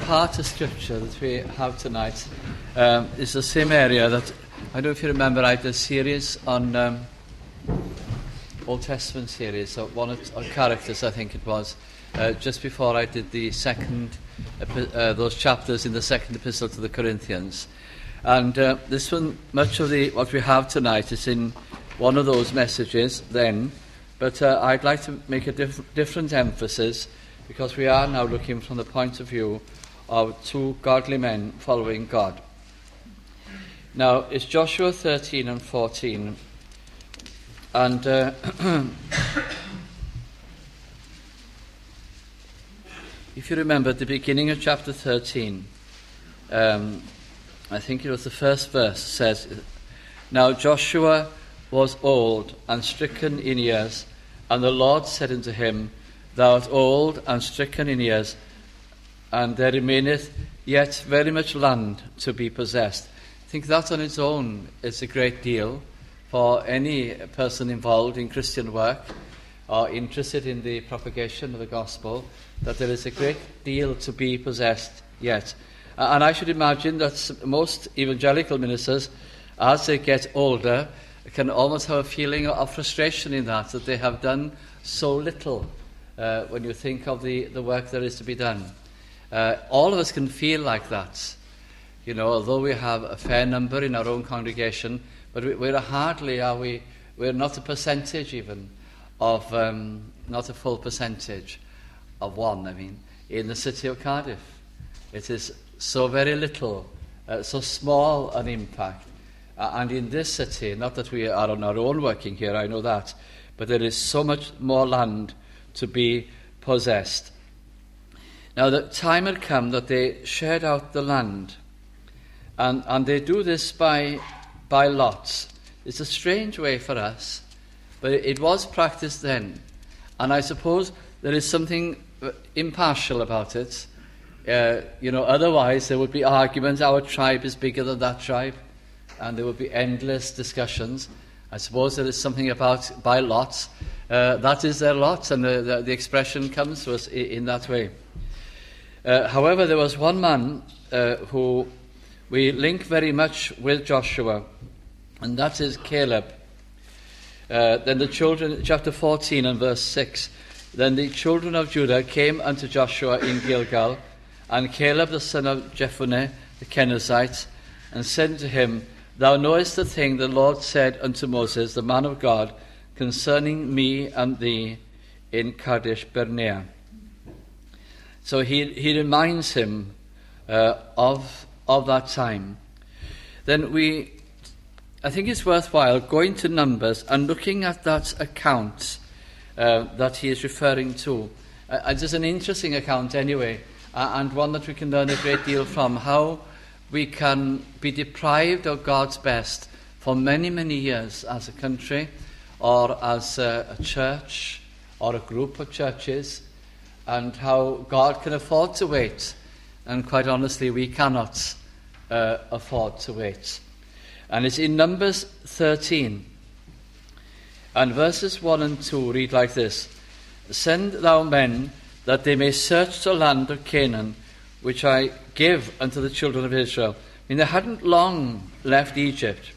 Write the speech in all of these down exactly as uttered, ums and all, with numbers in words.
heart of Scripture that we have tonight um, is the same area that, I don't know if you remember, I did a series on um, Old Testament series, so one of on characters, I think it was, uh, just before I did the second, uh, those chapters in the second epistle to the Corinthians. And uh, this one, much of the what we have tonight is in one of those messages then, but uh, I'd like to make a diff- different emphasis, because we are now looking from the point of view of two godly men following God. Now, it's Joshua thirteen and fourteen, and uh, if you remember at the beginning of chapter thirteen, um, I think it was the first verse, says, "Now Joshua was old and stricken in years, and the Lord said unto him, Thou art old and stricken in years, and there remaineth yet very much land to be possessed." I think that on its own is a great deal for any person involved in Christian work or interested in the propagation of the gospel, that there is a great deal to be possessed yet. And I should imagine that most evangelical ministers, as they get older, can almost have a feeling of frustration in that, that they have done so little. Uh, when you think of the, the work there is to be done. Uh, all of us can feel like that. You know, although we have a fair number in our own congregation, but we, we're hardly, are we, we're not a percentage even of, um, not a full percentage of one, I mean, in the city of Cardiff. It is so very little, uh, so small an impact. Uh, and in this city, not that we are on our own working here, I know that, but there is so much more land to be possessed. Now the time had come that they shared out the land, and, and they do this by by lots. It's a strange way for us, but it, it was practiced then, and I suppose there is something impartial about it. Uh, you know, otherwise there would be arguments, our tribe is bigger than that tribe, and there would be endless discussions. I suppose there is something about by lots. Uh, that is their lot, and the, the, the expression comes to us in, in that way. Uh, however, there was one man uh, who we link very much with Joshua, and that is Caleb. Uh, then the children, chapter fourteen and verse six, "Then the children of Judah came unto Joshua in Gilgal, and Caleb the son of Jephunneh the Kenizzite, and said to him, Thou knowest the thing the Lord said unto Moses, the man of God, concerning me and thee in Kadesh Barnea." So he, he reminds him uh, of, of that time. Then we, I think it's worthwhile going to Numbers and looking at that account uh, that he is referring to. Uh, it's just an interesting account anyway, uh, and one that we can learn a great deal from, how we can be deprived of God's best for many, many years as a country, or as a, a church, or a group of churches, and how God can afford to wait, and quite honestly, we cannot uh, afford to wait. And it's in Numbers thirteen, and verses one and two read like this: "Send thou men, that they may search the land of Canaan, which I give unto the children of Israel." I mean, they hadn't long left Egypt,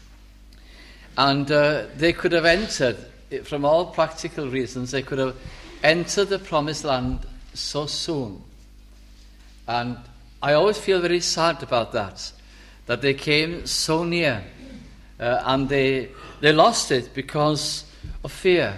and uh, they could have entered, from all practical reasons, they could have entered the promised land so soon. And I always feel very sad about that, that they came so near, uh, and they they lost it because of fear.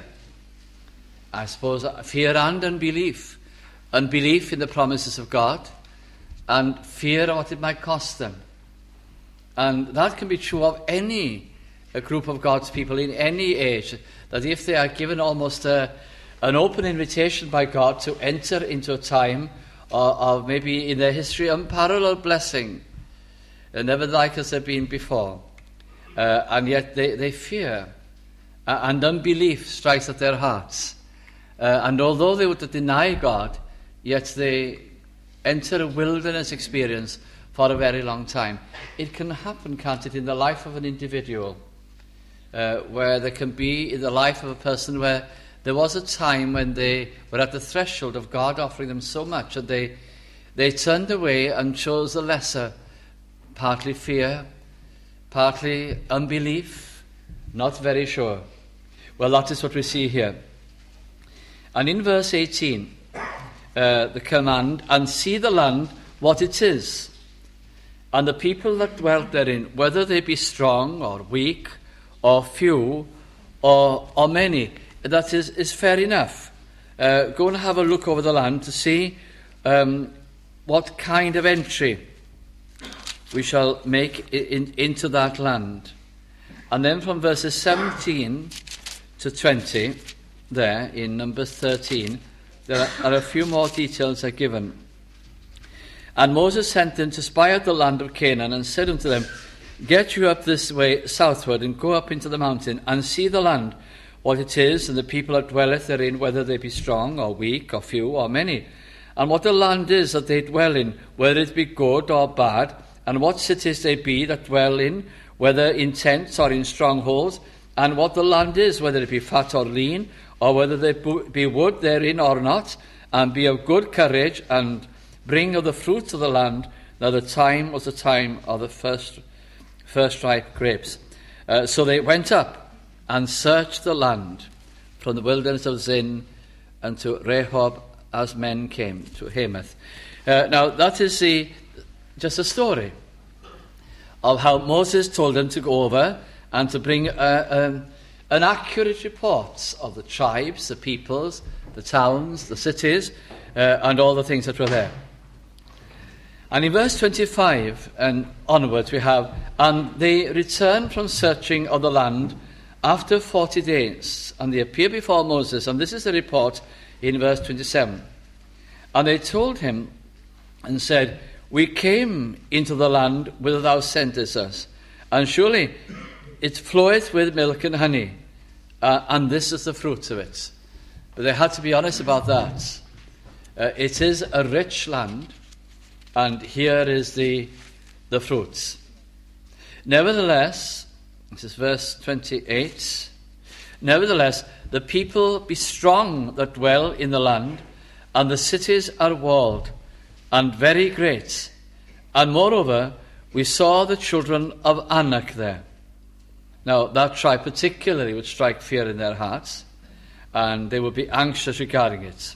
I suppose fear and unbelief. Unbelief in the promises of God, and fear of what it might cost them. And that can be true of any a group of God's people in any age, that if they are given almost a, an open invitation by God to enter into a time of, of maybe in their history unparalleled blessing, and never like as they've been before, uh, and yet they, they fear, uh, and unbelief strikes at their hearts. Uh, and although they would deny God, yet they enter a wilderness experience for a very long time. It can happen, can't it, in the life of an individual, uh, where there can be in the life of a person where there was a time when they were at the threshold of God offering them so much, and they they turned away and chose the lesser, partly fear, partly unbelief, not very sure. Well, that is what we see here. And in verse eighteen, uh, the command, and see the land what it is, and the people that dwelt therein, whether they be strong or weak, or few, or, or many. That is, is fair enough. Uh, go and have a look over the land to see um, what kind of entry we shall make in, into that land. And then from verses seventeen to twenty, there in Numbers thirteen, there are, are a few more details are given. And Moses sent them to spy out the land of Canaan, and said unto them, Get you up this way southward, and go up into the mountain, and see the land, what it is, and the people that dwelleth therein, whether they be strong, or weak, or few, or many. And what the land is that they dwell in, whether it be good or bad, and what cities they be that dwell in, whether in tents or in strongholds, and what the land is, whether it be fat or lean, or whether there be wood therein or not, and be of good courage, and bring of the fruits of the land. Now the time was the time of the first first ripe grapes. Uh, so they went up and searched the land from the wilderness of Zin unto Rehob, as men came to Hamath. Uh, now that is the just a story of how Moses told them to go over and to bring uh, um, an accurate report of the tribes, the peoples, the towns, the cities, uh, and all the things that were there. And in verse twenty-five and onwards we have, and they returned from searching of the land after forty days, and they appeared before Moses, and this is the report in verse twenty-seven. And they told him and said, We came into the land whither thou sentest us, and surely it floweth with milk and honey, uh, and this is the fruit of it. But they had to be honest about that. Uh, it is a rich land, and here is the, the fruits. Nevertheless, this is verse twenty-eight, nevertheless, the people be strong that dwell in the land, and the cities are walled, and very great. And moreover, we saw the children of Anak there. Now, that tribe particularly would strike fear in their hearts, and they would be anxious regarding it.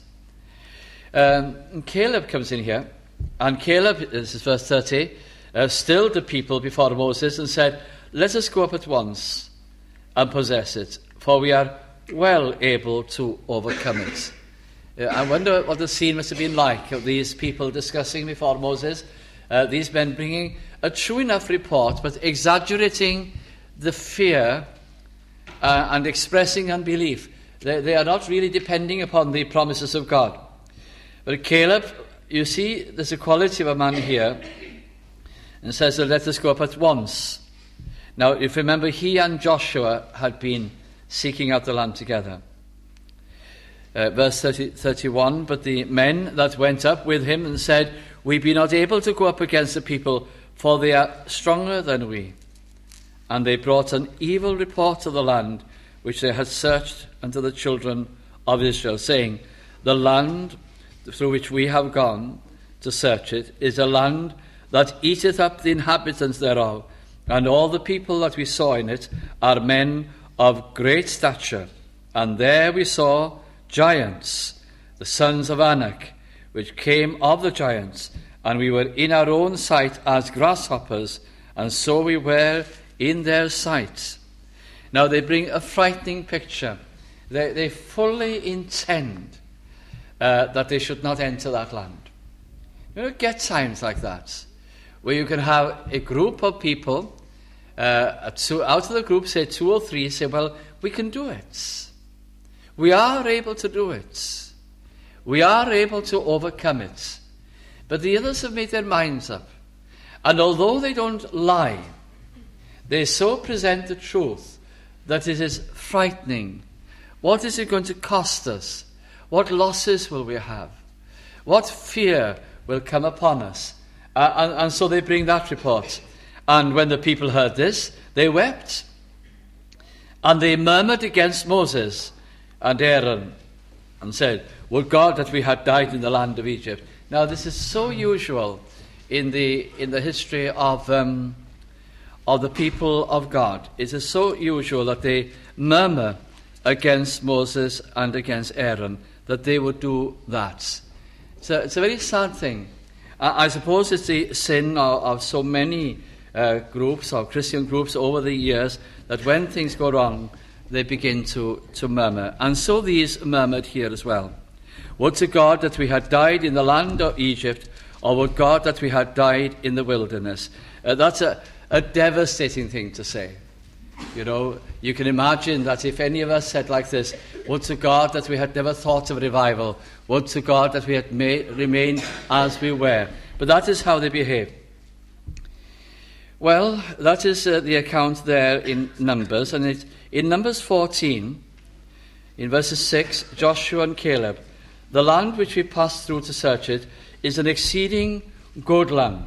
Um, Caleb comes in here, and Caleb, this is verse thirty, uh, stilled the people before Moses and said, Let us go up at once and possess it, for we are well able to overcome it. Uh, I wonder what the scene must have been like of these people discussing before Moses, uh, these men bringing a true enough report, but exaggerating the fear uh, and expressing unbelief. They, they are not really depending upon the promises of God. But Caleb, you see, there's a quality of a man here, and says, let us go up at once. Now, if you remember, he and Joshua had been seeking out the land together. Uh, verse thirty, thirty-one, but the men that went up with him and said, We be not able to go up against the people, for they are stronger than we. And they brought an evil report of the land, which they had searched unto the children of Israel, saying, The land through which we have gone to search it is a land that eateth up the inhabitants thereof, and all the people that we saw in it are men of great stature. And there we saw giants, the sons of Anak, which came of the giants, and we were in our own sight as grasshoppers, and so we were in their sight. Now they bring a frightening picture. They, they fully intend uh, that they should not enter that land. You know, get times like that, where you can have a group of people, uh, two, out of the group, say two or three, say, well, we can do it. We are able to do it. We are able to overcome it. But the others have made their minds up. And although they don't lie, they so present the truth that it is frightening. What is it going to cost us? What losses will we have? What fear will come upon us? Uh, and, and so they bring that report. And when the people heard this, they wept. And they murmured against Moses and Aaron, and said, Would God that we had died in the land of Egypt. Now, this is so usual in the in the history of um, of the people of God. It is so usual that they murmur against Moses and against Aaron, that they would do that. So it's a very sad thing. I, I suppose it's the sin of, of so many uh, groups, or Christian groups over the years, that when things go wrong, they begin to, to murmur. And so these murmured here as well. Would to God that we had died in the land of Egypt, or would God that we had died in the wilderness. Uh, that's a, a devastating thing to say. You know, you can imagine that if any of us said like this, would to God that we had never thought of revival, would to God that we had may, remained as we were. But that is how they behaved. Well, that is uh, the account there in Numbers. And it, in Numbers fourteen, in verses six, Joshua and Caleb, the land which we passed through to search it is an exceeding good land.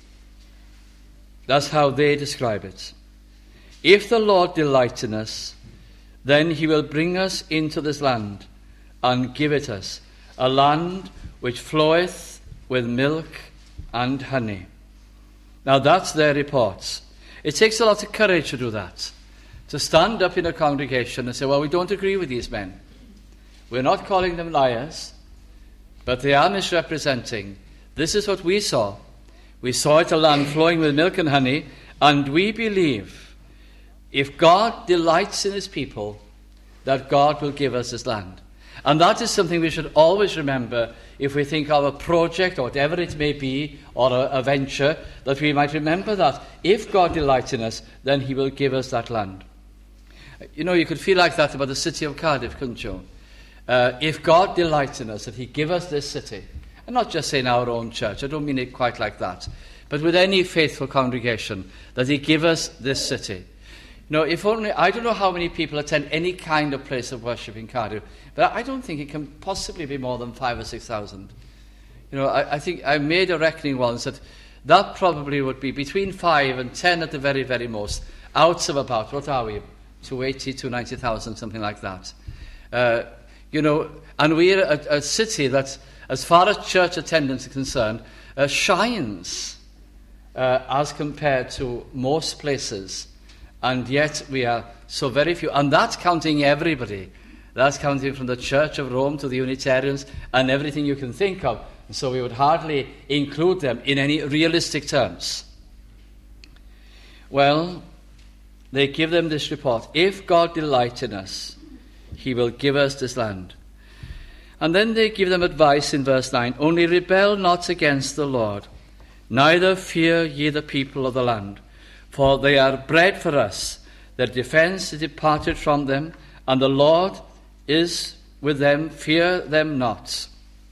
That's how they describe it. If the Lord delight in us, then he will bring us into this land and give it us, a land which floweth with milk and honey. Now that's their reports. It takes a lot of courage to do that, to stand up in a congregation and say, well, we don't agree with these men. We're not calling them liars, but they are misrepresenting. This is what we saw. We saw it, a land flowing with milk and honey, and we believe if God delights in his people, that God will give us this land. And that is something we should always remember if we think of a project, or whatever it may be, or a, a venture, that we might remember that if God delights in us, then he will give us that land. You know, you could feel like that about the city of Cardiff, couldn't you? Uh, if God delights in us, that he give us this city, and not just in our own church, I don't mean it quite like that, but with any faithful congregation, that he give us this city. No, if only, I don't know how many people attend any kind of place of worship in Cardiff, but I don't think it can possibly be more than five or six thousand. You know, I, I think I made a reckoning once that that probably would be between five and ten at the very, very most, out of about, what are we, two eighty, two ninety thousand, something like that. Uh, you know, and we're a, a city that, as far as church attendance is concerned, uh, shines uh, as compared to most places. And yet we are so very few. And that's counting everybody. That's counting from the Church of Rome to the Unitarians and everything you can think of. And so we would hardly include them in any realistic terms. Well, they give them this report. If God delight in us, he will give us this land. And then they give them advice in verse nine. Only rebel not against the Lord, neither fear ye the people of the land. For they are bread for us, their defence is departed from them, and the Lord is with them, fear them not.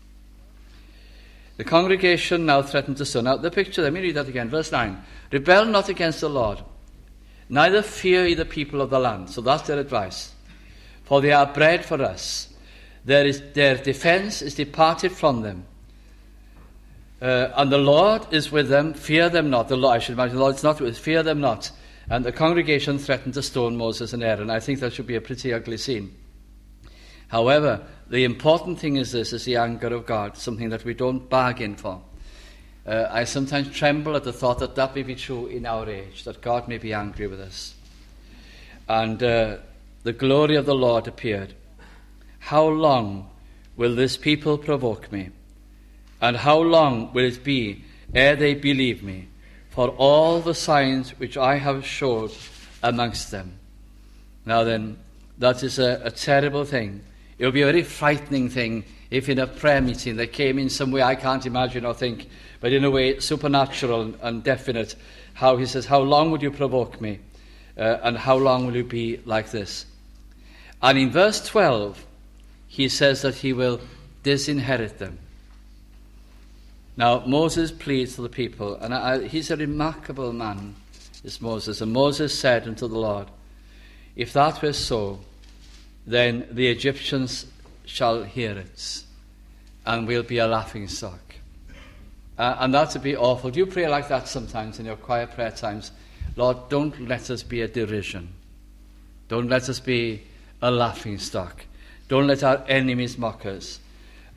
The congregation now threatened to stone. Now the picture, let me read that again, verse nine. Rebel not against the Lord, neither fear ye the people of the land. So that's their advice. For they are bread for us, there is, their defence is departed from them. Uh, and the Lord is with them, fear them not. The Lord, I should imagine the Lord is not with us, fear them not. And the congregation threatened to stone Moses and Aaron. I think that should be a pretty ugly scene. However, the important thing is this, is the anger of God, something that we don't bargain for. Uh, I sometimes tremble at the thought that that may be true in our age, that God may be angry with us. And uh, the glory of the Lord appeared. How long will this people provoke me? And how long will it be ere they believe me, for all the signs which I have showed amongst them? Now then, that is a, a terrible thing. It would be a very frightening thing if in a prayer meeting they came in some way I can't imagine or think, but in a way supernatural and, and definite, how he says, how long would you provoke me? Uh, and how long will you be like this? And in verse twelve, he says that he will disinherit them. Now, Moses pleads to the people, and I, he's a remarkable man, this Moses. And Moses said unto the Lord, if that were so, then the Egyptians shall hear it, and we'll be a laughing stock. Uh, and that would be awful. Do you pray like that sometimes in your quiet prayer times? Lord, don't let us be a derision. Don't let us be a laughing stock. Don't let our enemies mock us.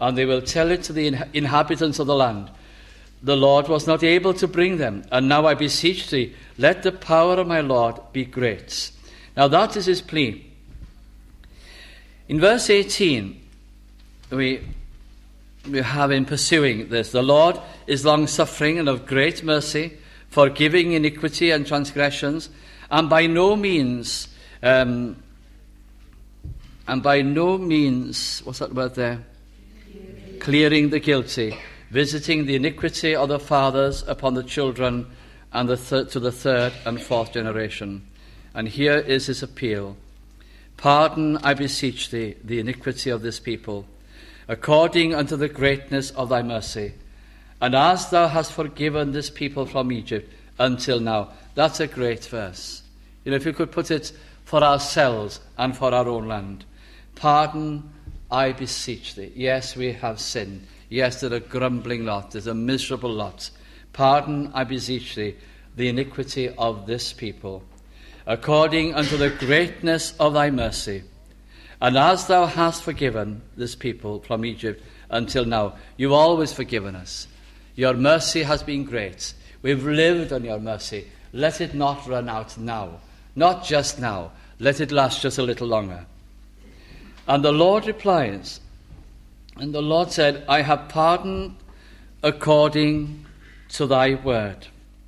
and they will tell it to the in- inhabitants of the land. The Lord was not able to bring them, and now I beseech thee, let the power of my Lord be great. Now that is his plea. In verse eighteen, we, we have in pursuing this, the Lord is long-suffering and of great mercy, forgiving iniquity and transgressions, and by no means, um, and by no means, what's that word there? Clearing the guilty, visiting the iniquity of the fathers upon the children and the third, to the third and fourth generation. And here is his appeal. Pardon, I beseech thee, the iniquity of this people, according unto the greatness of thy mercy, and as thou hast forgiven this people from Egypt until now. That's a great verse. You know, if you could put it for ourselves and for our own land. Pardon, I beseech thee. Yes, we have sinned. Yes, there's a grumbling lot. There's a miserable lot. Pardon, I beseech thee, the iniquity of this people, according unto the greatness of thy mercy. And as thou hast forgiven this people from Egypt until now, you've always forgiven us. Your mercy has been great. We've lived on your mercy. Let it not run out now. Not just now. Let it last just a little longer. And the Lord replies, and the Lord said, I have pardoned according to thy word.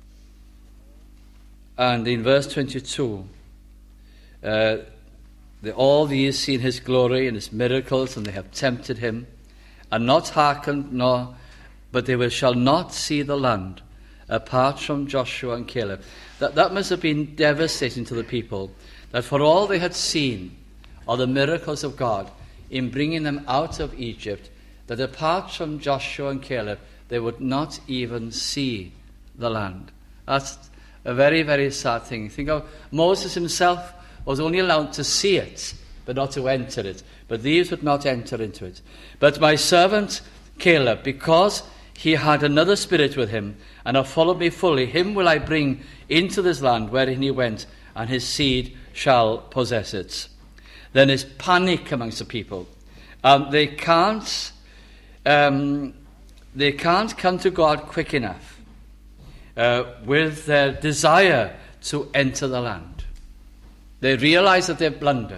And in verse twenty-two, uh, the, all these seen his glory and his miracles, and they have tempted him, and not hearkened, nor, but they will, shall not see the land, apart from Joshua and Caleb. That, that must have been devastating to the people, that for all they had seen of the miracles of God in bringing them out of Egypt, that apart from Joshua and Caleb, they would not even see the land. That's a very, very sad thing. Think of Moses himself was only allowed to see it, but not to enter it. But these would not enter into it. But my servant Caleb, because he had another spirit with him, and have followed me fully, him will I bring into this land wherein he went, and his seed shall possess it. Then there's panic amongst the people. Um, they can't, um, they can't come to God quick enough uh, with their desire to enter the land. They realize that they've blundered.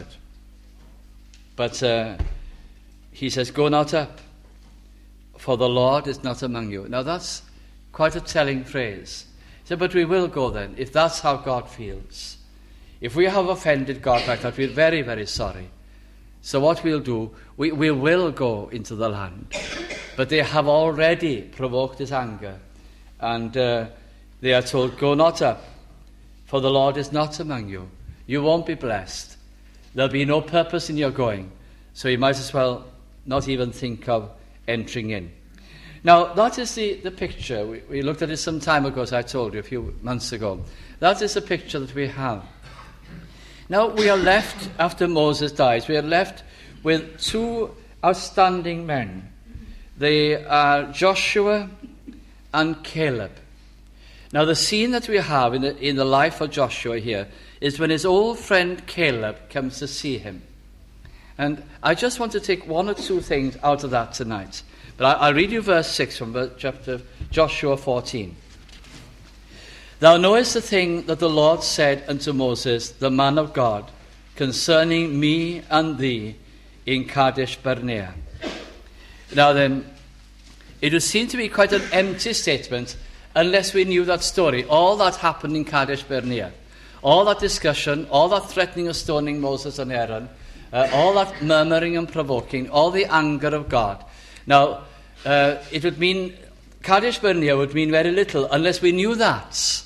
But uh, he says, go not up, for the Lord is not among you. Now that's quite a telling phrase. He said, but we will go then, if that's how God feels. If we have offended God like that, we're very, very sorry. So what we'll do, we, we will go into the land. But they have already provoked his anger. And uh, they are told, go not up, for the Lord is not among you. You won't be blessed. There'll be no purpose in your going. So you might as well not even think of entering in. Now, that is the, the picture. We, we looked at it some time ago, as I told you, a few months ago. That is the picture that we have. Now, we are left, after Moses dies, we are left with two outstanding men. They are Joshua and Caleb. Now, the scene that we have in the, in the life of Joshua here is when his old friend Caleb comes to see him. And I just want to take one or two things out of that tonight. But I, I'll read you verse six from chapter Joshua fourteen. Thou knowest the thing that the Lord said unto Moses, the man of God, concerning me and thee in Kadesh Barnea. Now then, it would seem to be quite an empty statement unless we knew that story. All that happened in Kadesh Barnea. All that discussion, all that threatening of stoning Moses and Aaron, uh, all that murmuring and provoking, all the anger of God. Now, uh, it would mean, Kadesh Barnea would mean very little unless we knew that.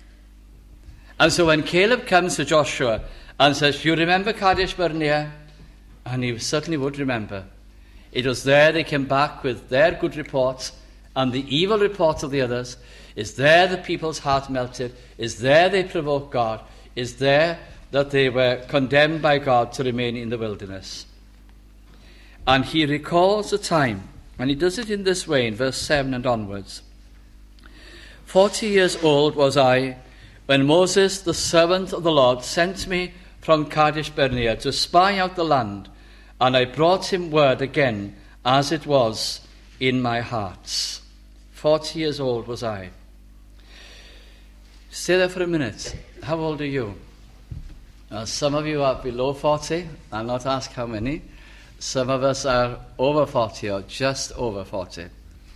And so when Caleb comes to Joshua and says, you remember Kadesh Barnea? And he certainly would remember. It was there they came back with their good reports and the evil reports of the others. Is there the people's heart melted? Is there they provoked God? Is there that they were condemned by God to remain in the wilderness? And he recalls the time, and he does it in this way, in verse seven and onwards. Forty years old was I, when Moses, the servant of the Lord, sent me from Kadesh Barnea to spy out the land, and I brought him word again as it was in my heart. Forty years old was I. Stay there for a minute. How old are you? Uh, some of you are below forty. I'll not ask how many. Some of us are over forty or just over forty.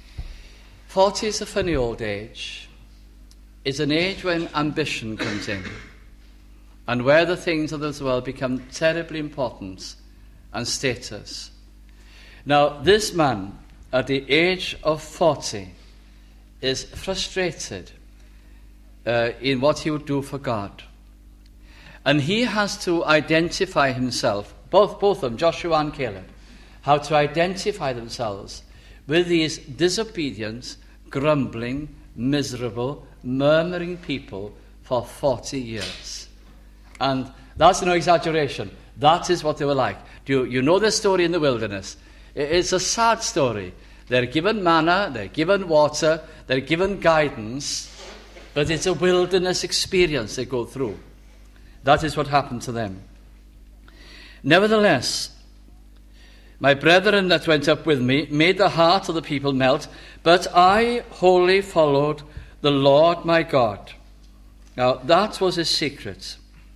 forty is a funny old age. It's an age when ambition comes in and where the things of this world become terribly important and status. Now, this man, at the age of forty, is frustrated uh, in what he would do for God. And he has to identify himself, both, both of them, Joshua and Caleb, how to identify themselves with these disobedient, grumbling, miserable, murmuring people for forty years. And that's no exaggeration. That is what they were like. Do you, you know the story in the wilderness? It's a sad story. They're given manna, they're given water, they're given guidance, but it's a wilderness experience they go through. That is what happened to them. Nevertheless, my brethren that went up with me made the heart of the people melt, but I wholly followed the Lord my God. Now, that was his secret.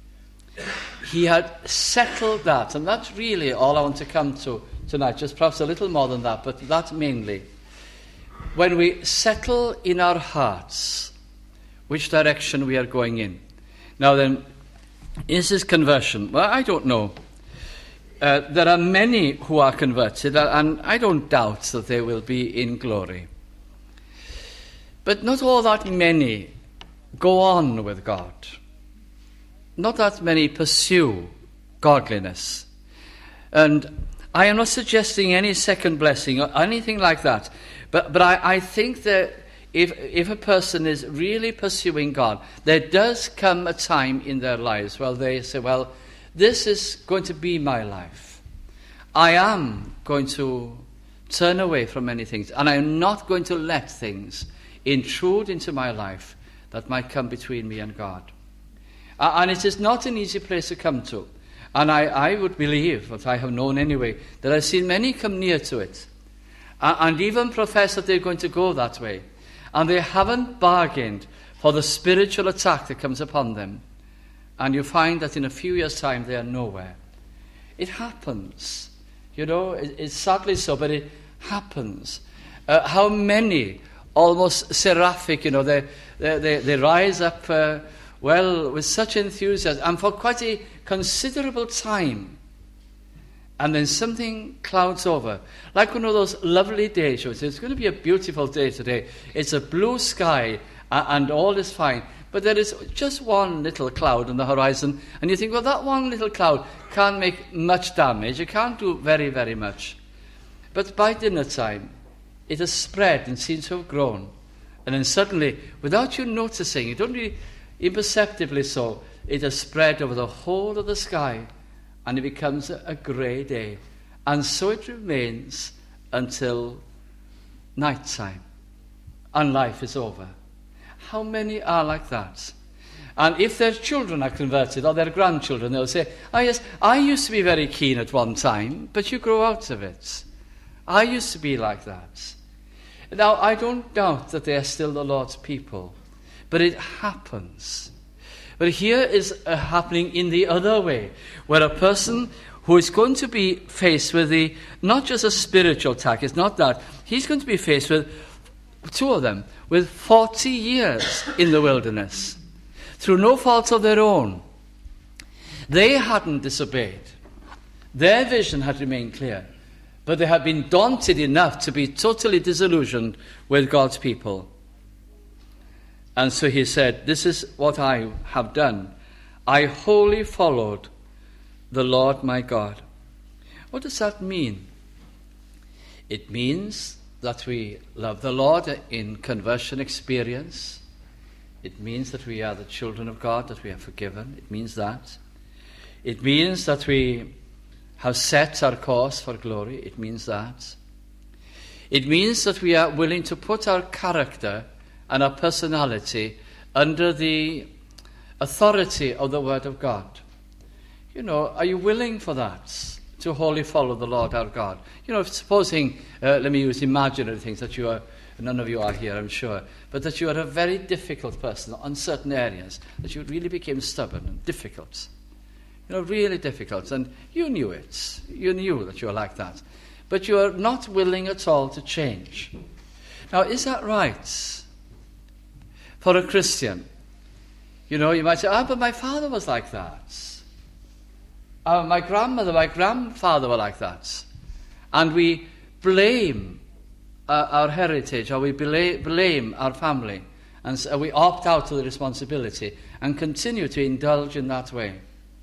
He had settled that, and that's really all I want to come to tonight, just perhaps a little more than that, but that mainly. When we settle in our hearts which direction we are going in. Now then, is this conversion? Well, I don't know. Uh, there are many who are converted, and I don't doubt that they will be in glory. But not all that many go on with God. Not that many pursue godliness. And I am not suggesting any second blessing or anything like that. But but I, I think that if if a person is really pursuing God, there does come a time in their lives where they say, well, this is going to be my life. I am going to turn away from many things, and I am not going to let things intrude into my life that might come between me and God. Uh, and it is not an easy place to come to. And I, I would believe, what I have known anyway, that I've seen many come near to it. Uh, and even profess that they're going to go that way. And they haven't bargained for the spiritual attack that comes upon them. And you find that in a few years' time they are nowhere. It happens. You know, it, it's sadly so, but it happens. Uh, how many, almost seraphic, you know, they, they, they, they rise up, uh, well, with such enthusiasm, and for quite a considerable time. And then something clouds over. Like one of those lovely days. It's going to be a beautiful day today. It's a blue sky, uh, and all is fine. But there is just one little cloud on the horizon, and you think, well, that one little cloud can't make much damage. It can't do very, very much. But by dinner time, it has spread and seems to have grown. And then suddenly, without you noticing, it only imperceptibly so, it has spread over the whole of the sky, and it becomes a, a grey day. And so it remains until night time, and life is over. How many are like that? And if their children are converted, or their grandchildren, they'll say, oh yes, I used to be very keen at one time, but you grow out of it. I used to be like that. Now, I don't doubt that they are still the Lord's people, but it happens. But here is a happening in the other way, where a person who is going to be faced with the, not just a spiritual attack, it's not that, he's going to be faced with, two of them, with forty years in the wilderness, through no fault of their own. They hadn't disobeyed. Their vision had remained clear, but they had been daunted enough to be totally disillusioned with God's people. And so he said, this is what I have done. I wholly followed the Lord my God. What does that mean? It means that we love the Lord in conversion experience. It means that we are the children of God, that we are forgiven. It means that. It means that we have set our course for glory. It means that. It means that we are willing to put our character and our personality under the authority of the Word of God. You know, are you willing for that? to wholly follow the Lord our God. You know, if supposing, uh, let me use imaginary things, that you are, none of you are here, I'm sure, but that you are a very difficult person on certain areas, that you really became stubborn and difficult. You know, really difficult, and you knew it. You knew that you were like that. But you are not willing at all to change. Now, is that right for a Christian? You know, you might say, ah, but my father was like that. Uh, my grandmother, my grandfather were like that. And we blame uh, our heritage, or we blame, blame our family, and so we opt out of the responsibility and continue to indulge in that way.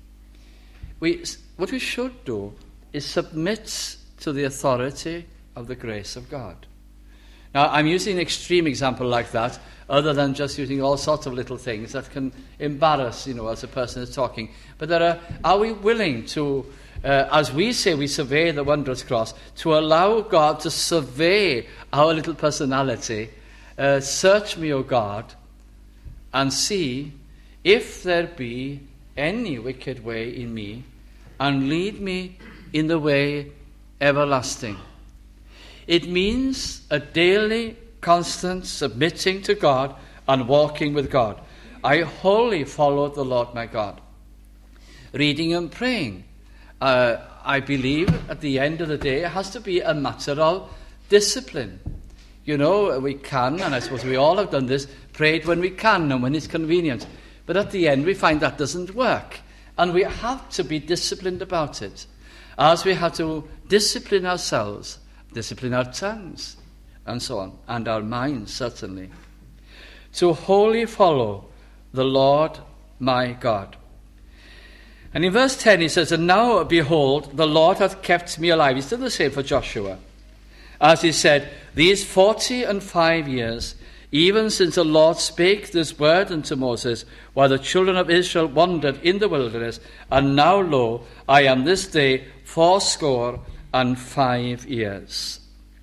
We, what we should do is submit to the authority of the grace of God. Now, I'm using an extreme example like that, other than just using all sorts of little things that can embarrass, you know, as a person is talking. But there are, are we willing to, uh, as we say we survey the wondrous cross, to allow God to survey our little personality, uh, search me, O God, and see if there be any wicked way in me, and lead me in the way everlasting. It means a daily, constant submitting to God and walking with God. I wholly follow the Lord my God. Reading and praying. Uh, I believe at the end of the day it has to be a matter of discipline. You know, we can, and I suppose we all have done this, prayed when we can and when it's convenient. But at the end we find that doesn't work. And we have to be disciplined about it. As we have to discipline ourselves, discipline our tongues, and so on, and our minds, certainly. To wholly follow the Lord my God. And in verse ten he says, and now, behold, the Lord hath kept me alive. He's still the same for Joshua. As he said, these forty and five years, even since the Lord spake this word unto Moses, while the children of Israel wandered in the wilderness, and now, lo, I am this day fourscore and five years.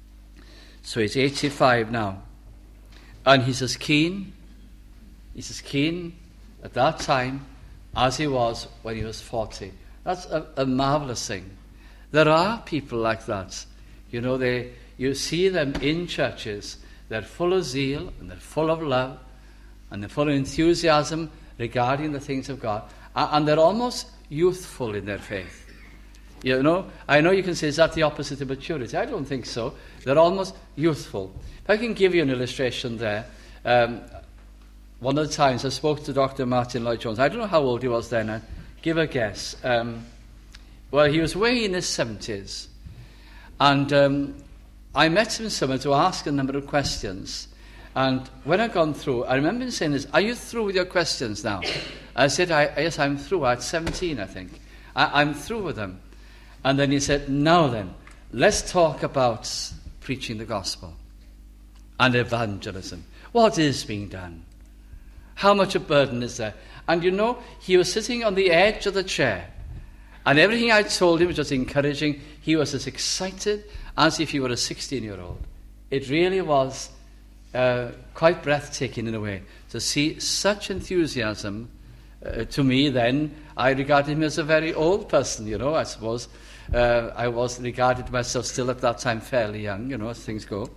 So he's eighty-five now. And he's as keen, he's as keen at that time as he was when he was forty. That's a, a marvelous thing. There are people like that. You know, they you see them in churches. They're full of zeal, and they're full of love, and they're full of enthusiasm regarding the things of God. And they're almost youthful in their faith. You know, I know you can say, is that the opposite of maturity? I don't think so. They're almost youthful. If I can give you an illustration there. Um, one of the times I spoke to Doctor Martin Lloyd-Jones. I don't know how old he was then. I'd give a guess. Um, well, he was way in his seventies. And um, I met him somewhere to ask a number of questions. And when I'd gone through, I remember him saying this, are you through with your questions now? I said, I, yes, I'm through. I had seventeen, I think. I, I'm through with them. And then he said, now then, let's talk about preaching the gospel and evangelism. What is being done? How much a burden is there? And you know, he was sitting on the edge of the chair. And everything I told him was just encouraging. He was as excited as if he were a sixteen-year-old. It really was uh, quite breathtaking in a way to see such enthusiasm. Uh, to me then, I regarded him as a very old person, you know, I suppose. Uh, I was regarded myself still at that time fairly young, you know, as things go.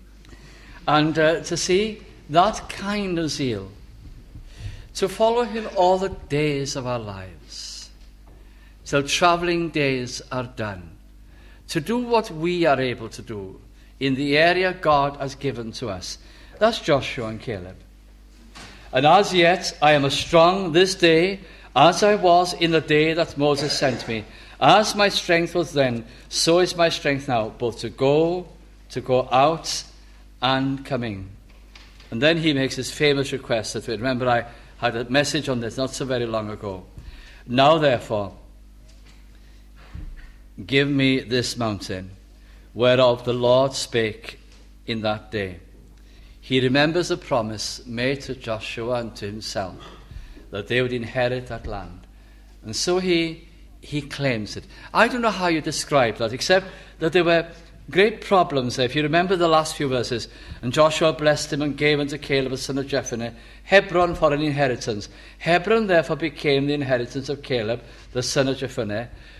And uh, to see that kind of zeal, to follow him all the days of our lives, till travelling days are done, to do what we are able to do in the area God has given to us. That's Joshua and Caleb. And as yet I am as strong this day as I was in the day that Moses sent me. As my strength was then, so is my strength now, both to go, to go out, and come in. And then he makes his famous request that we remember I had a message on this not so very long ago. Now therefore, give me this mountain, whereof the Lord spake in that day. He remembers the promise made to Joshua and to himself, that they would inherit that land. And so he he claims it. I don't know how you describe that, except that there were great problems there. If you remember the last few verses, and Joshua blessed him and gave unto Caleb the son of Jephunneh Hebron for an inheritance. Hebron therefore became the inheritance of Caleb the son of Jephunneh.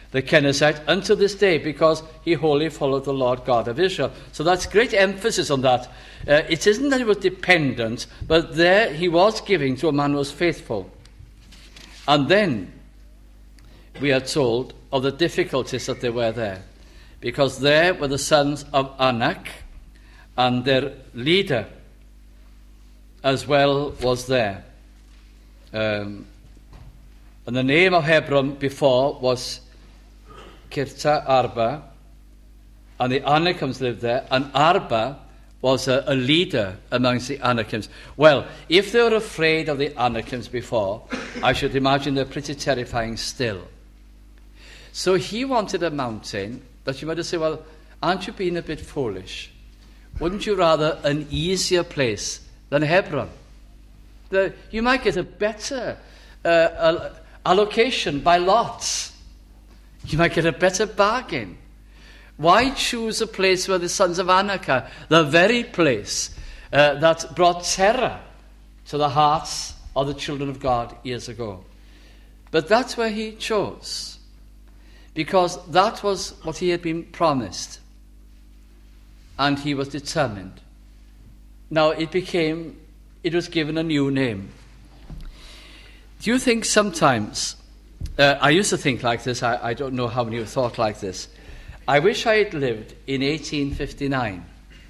the Kenizzite, unto this day, because he wholly followed the Lord God of Israel. So that's great emphasis on that. Uh, it isn't that he was dependent, but there he was giving to a man who was faithful. And then we are told of the difficulties that there were there, because there were the sons of Anak, and their leader as well was there. Um, and the name of Hebron before was Kirta Arba, and the Anakims lived there, and Arba was a, a leader amongst the Anakims. Well, if they were afraid of the Anakims before, I should imagine they're pretty terrifying still. So he wanted a mountain that you might say, well, aren't you being a bit foolish? Wouldn't you rather an easier place than Hebron? The, you might get a better uh, allocation by lots. You might get a better bargain. Why choose a place where the sons of Anak are, the very place uh, that brought terror to the hearts of the children of God years ago? But that's where he chose, because that was what he had been promised, and he was determined. Now it became, it was given a new name. Do you think sometimes, uh, I used to think like this, I, I don't know how many have thought like this, I wish I had lived in eighteen fifty-nine.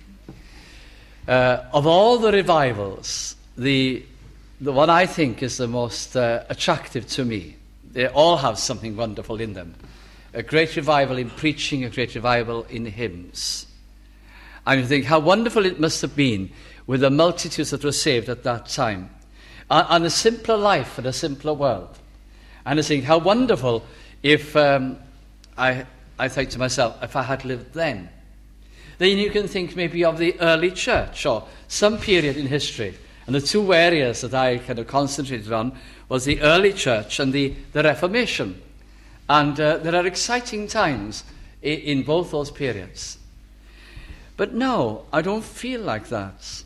Uh, of all the revivals, the, the one I think is the most uh, attractive to me, they all have something wonderful in them. A great revival in preaching, a great revival in hymns. And you think how wonderful it must have been with the multitudes that were saved at that time. And, and a simpler life and a simpler world. And I think how wonderful if um, I, I think to myself, if I had lived then. Then you can think maybe of the early church or some period in history. And the two areas that I kind of concentrated on was the early church and the, the Reformation. And uh, there are exciting times in, in both those periods. But no, I don't feel like that.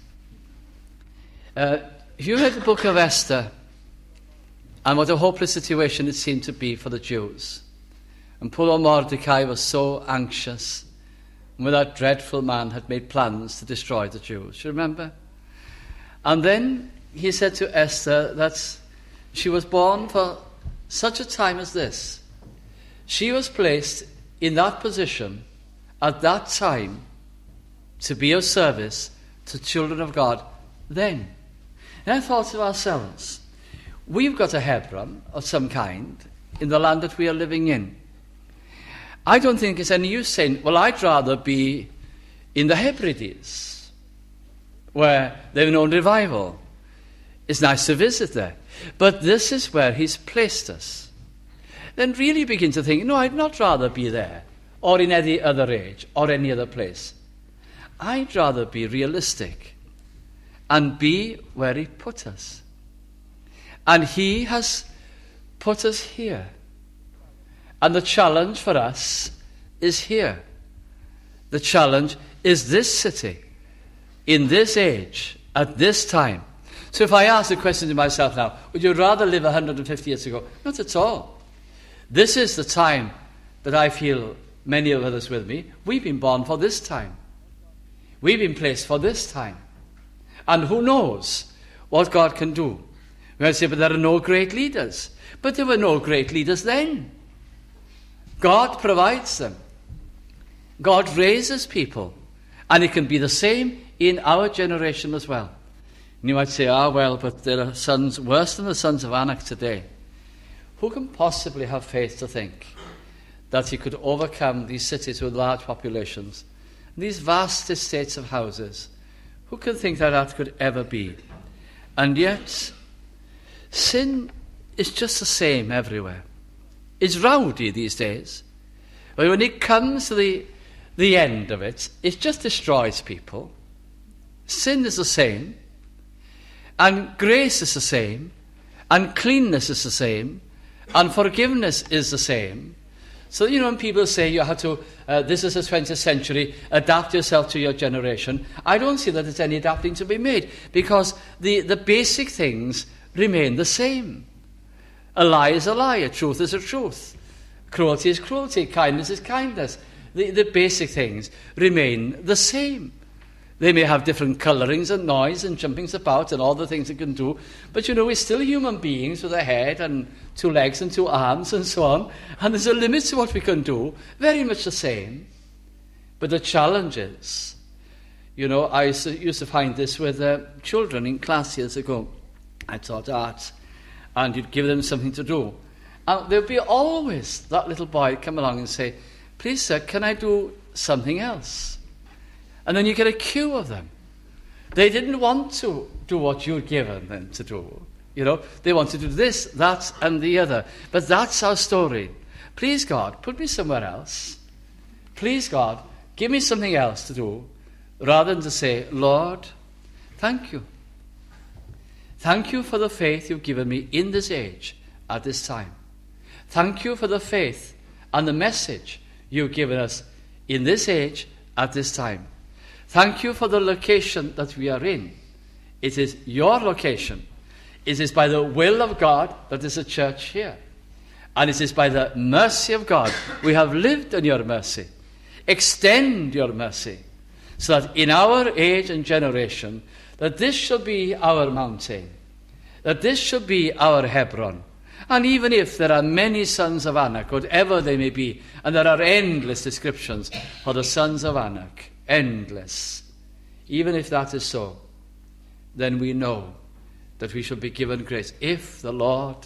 Uh, if you read the book of Esther, and what a hopeless situation it seemed to be for the Jews, and poor Mordecai was so anxious, and with that dreadful man had made plans to destroy the Jews. You remember? And then he said to Esther that she was born for such a time as this. She was placed in that position at that time to be of service to children of God then. And I thought to ourselves, we've got a Hebron of some kind in the land that we are living in. I don't think it's any use saying, well, I'd rather be in the Hebrides, where they've known revival. It's nice to visit there. But this is where he's placed us. Then really begin to think, no, I'd not rather be there, or in any other age, or any other place. I'd rather be realistic and be where he put us. And he has put us here. And the challenge for us is here. The challenge is this city, in this age, at this time. So if I ask the question to myself now, would you rather live one hundred fifty years ago? Not at all. This is the time that I feel many of others with me. We've been born for this time. We've been placed for this time. And who knows what God can do. We might say, but there are no great leaders. But there were no great leaders then. God provides them. God raises people. And it can be the same in our generation as well. And you might say, ah, well, but there are sons worse than the sons of Anak today. Who can possibly have faith to think that he could overcome these cities with large populations, these vast estates of houses? Who can think that that could ever be? And yet, sin is just the same everywhere. It's rowdy these days. But when it comes to the, the end of it, it just destroys people. Sin is the same. And grace is the same. And cleanness is the same. And forgiveness is the same. So, you know, when people say you have to, uh, this is the twentieth century, adapt yourself to your generation, I don't see that there's any adapting to be made, because the, the basic things remain the same. A lie is a lie, a truth is a truth. Cruelty is cruelty. Kindness is kindness. The, the basic things remain the same. They may have different colourings and noise and jumpings about and all the things they can do, but you know, we're still human beings with a head and two legs and two arms and so on, and there's a limit to what we can do, very much the same. But the challenge is, you know, I used to, used to find this with uh, children in class years ago. I taught art, and you'd give them something to do. And there'd be always that little boy come along and say, "Please, sir, can I do something else?" And then you get a queue of them. They didn't want to do what you'd given them to do. You know, they wanted to do this, that, and the other. But that's our story. Please, God, put me somewhere else. Please, God, give me something else to do, rather than to say, "Lord, thank you. Thank you for the faith you've given me in this age, at this time. Thank you for the faith and the message you've given us in this age, at this time. Thank you for the location that we are in. It is your location. It is by the will of God that there's a church here. And it is by the mercy of God we have lived in your mercy. Extend your mercy, so that in our age and generation, that this shall be our mountain, that this shall be our Hebron. And even if there are many sons of Anak, whatever they may be, and there are endless descriptions for the sons of Anak, endless, even if that is so, then we know that we shall be given grace if the Lord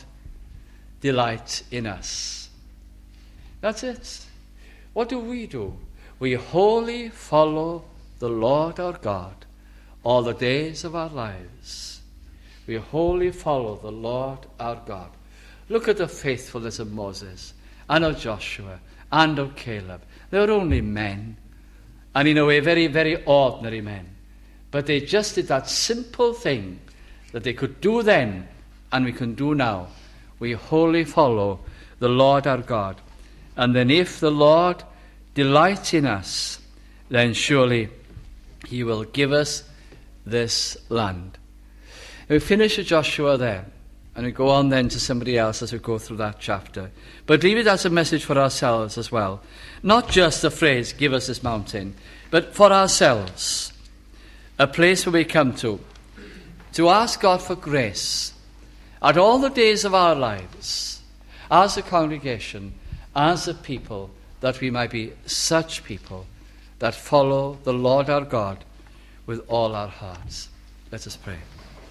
delight in us. That's it. What do we do? We wholly follow the Lord our God all the days of our lives. We wholly follow the Lord our God. Look at the faithfulness of Moses and of Joshua and of Caleb. They were only men, and in a way very, very ordinary men. But they just did that simple thing that they could do then and we can do now. We wholly follow the Lord our God. And then if the Lord delights in us, then surely he will give us this land. And we finish with Joshua there, and we go on then to somebody else as we go through that chapter. But leave it as a message for ourselves as well. Not just the phrase, "give us this mountain," but for ourselves. A place where we come to, to ask God for grace at all the days of our lives, as a congregation, as a people, that we might be such people that follow the Lord our God with all our hearts. Let us pray.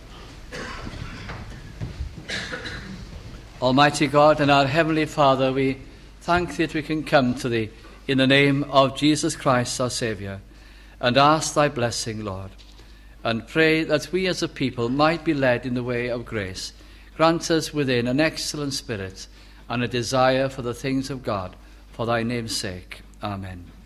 Almighty God and our Heavenly Father, we thank Thee that we can come to Thee in the name of Jesus Christ our Saviour and ask Thy blessing, Lord, and pray that we as a people might be led in the way of grace. Grant us within an excellent spirit and a desire for the things of God, for Thy name's sake. Amen.